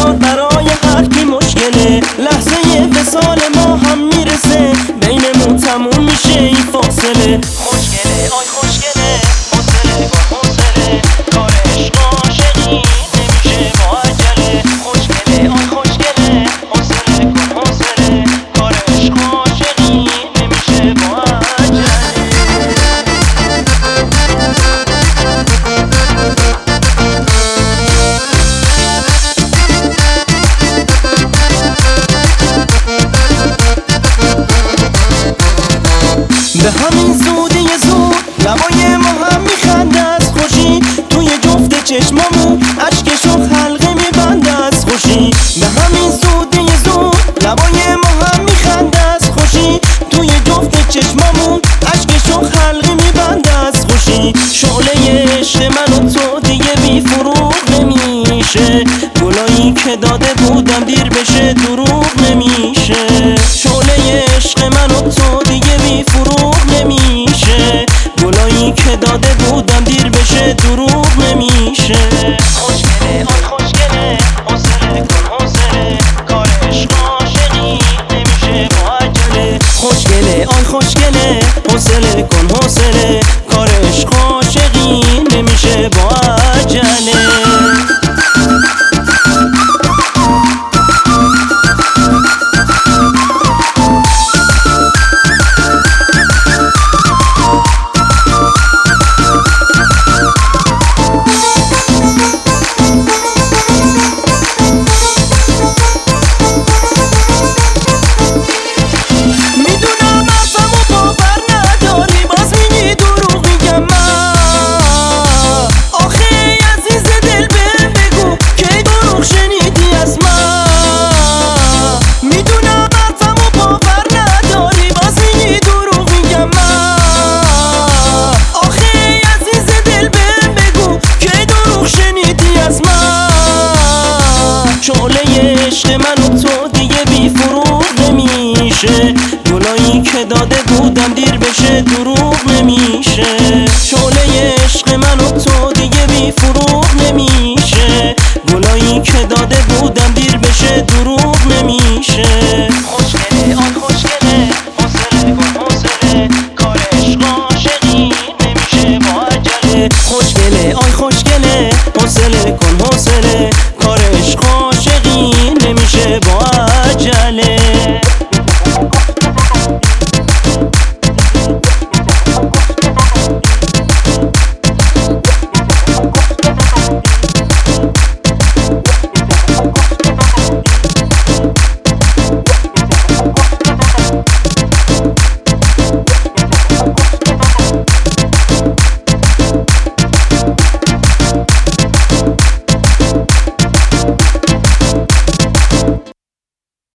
هزار برای هر کی مشکله، لحظه وصال ما هم میرسه، بینمون تموم میشه این فاصله. خوشگله آی خوشگله، حوصله با حوصله، کار عشق عاشقی نمیشه با عجله. خوشگله آی خوشگله، حوصله کن حوصله، کار عشق عاشقی نمیشه با عجله. به همین زودی زود لبای ما هم میخنده از خوشی، توی جفت چشمامون اشکشو حلقه میبنده از خوشی. به همین زودی زود لبای ما هم میخنده از خوشی، توی جفت چشمامون اشکشو حلقه میبنده از خوشی. شعله عشق من و تو دیگه بی فروغ نمیشه، گلایی که داده بودم دیر بشه دروغ نمیشه. شعله عشق من و تو دیگه بی فروغ نمیشه، گلایی که داده بودم دیر بشه دروغ نمیشه. خوشگله آی خوشگله، حوصله کن حوصله، کار عشق عاشقی نمیشه با عجله. خوشگله آی خوشگله، حوصله کن حوصله، کار عشق عاشقی نمیشه با عجله. شعله عشق من و تو دیگه بی فروغ نمیشه، گلایی که داده بودم دیر بشه دروغ نمیشه. شعله عشق من و تو دیگه بی فروغ نمیشه، گلایی که داده بودم دیر بشه دروغ نمیشه. خوشگله آی خوشگله، حوصله کن حوصله، کار عشق عاشقی نمیشه با عجله. خوشگله آی خوشگله، حوصله کن حوصله، کار عشق عاشقی نمیشه با عجله.